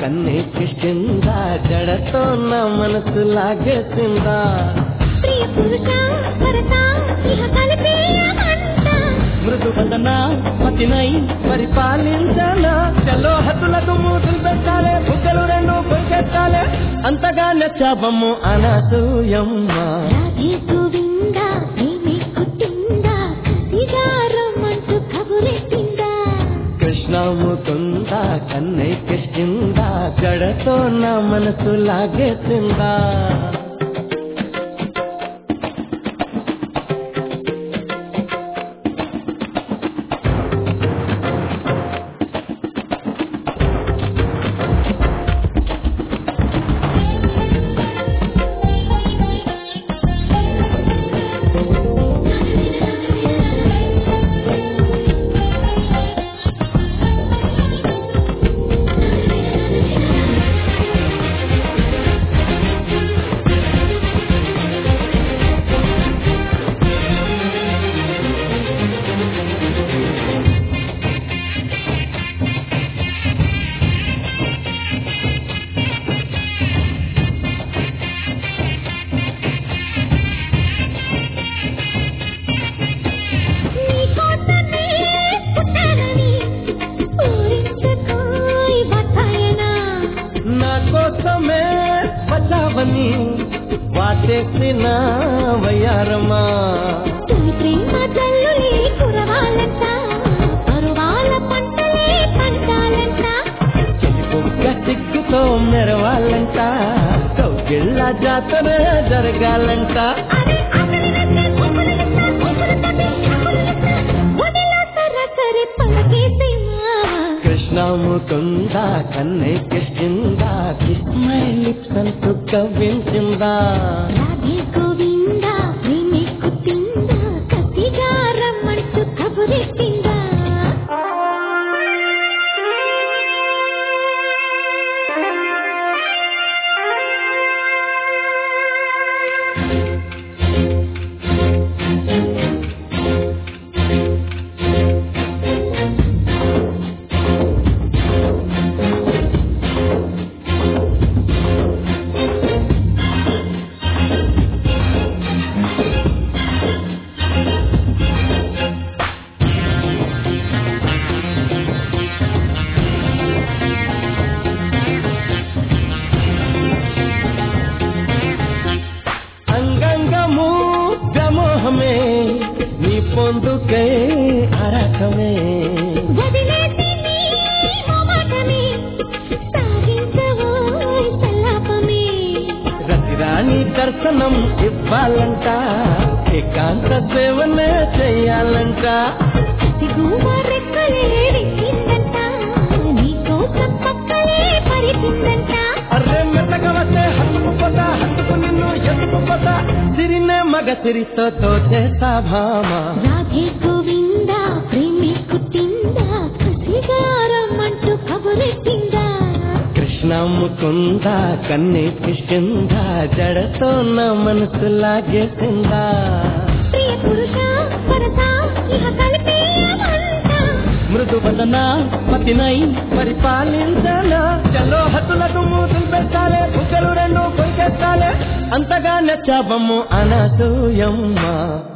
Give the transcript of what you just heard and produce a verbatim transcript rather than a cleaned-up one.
కన్నెక్కిందా జడతో నా మనసు లాగేసిందా ప్రియ పురుష భరత ఇహ కలిపేయమంట మృదు వందన పతినై పరిపాలించాలా చలో హద్దులకు మూతులు పెట్టాలే బుగ్గలు రెండు పొంకెత్తాలే అంతగా నచ్చాబమ్ము అనసూయమ్మ రాధే గోవింద ప్రేమే కుట్టిందా కసిగారమంటూ కబురెట్టిందా కృష్ణ ముకుంద కన్నెక్కిందా జడతో నా మనసు లాగేసిందా బచావని వాటేసిన వయ్యారమా తుని ప్రేమ జల్లులే కురవాలంట పరువాల పంటలే పంటాలంట చెలిపొక్క సిగ్గుతో మెరవాలంట కౌగిళ్ళ జాతర జరగాలంట అరే అసలు నచ్చే ఊపిరి నచ్చే ఊపిరి తప్పి అసలు నచ్చే వదిలా సరసరి పలకేసేమా కృష్ణ ముకుంద కన్నెక్కిందా కిస్ మై లిప్స్ అంటూ కవ్వించిందా రాధే గోవింద ప్రేమే కుట్టిందా కసిగారమంటూ కబురెట్టిందా అంగంగము వ్యామోహమే నీ పొందుకే అరకమే వదిలేసి నీ మొమాటమే సాగించవోయ్ సల్లాపమే రతిరాణి దర్శనం ఇవ్వాలంట ఏకాంత సేవనే చెయ్యాలంట సిగుమ రెక్కలే విచ్చిందంట నీ కోసం పక్కలే పరిచిందంట అర్రే మెత్తగా వస్తే హత్తుకుపోతా హత్తుకు నిన్ను ఎత్తుకుపోతా సిరినే మగ సిరితో తోచేసా భామ రాధే గోవింద ప్రేమే కుట్టిందా కసిగారమంటూ కబురెట్టిందా కృష్ణ ముకుంద కన్నెక్కిందా జడతో నా మనసు లాగేసిందా ప్రియ పురుష భరత ఇహ కలిపేయమంట మృదు వదన పతినై పరిపాలించాలా చలో హద్దులకు మూతులు పెట్టాలే బుగ్గలు రెండు పొంకెత్తాలే అంతగా నచ్చాబమ్ము అనసూయమ్మ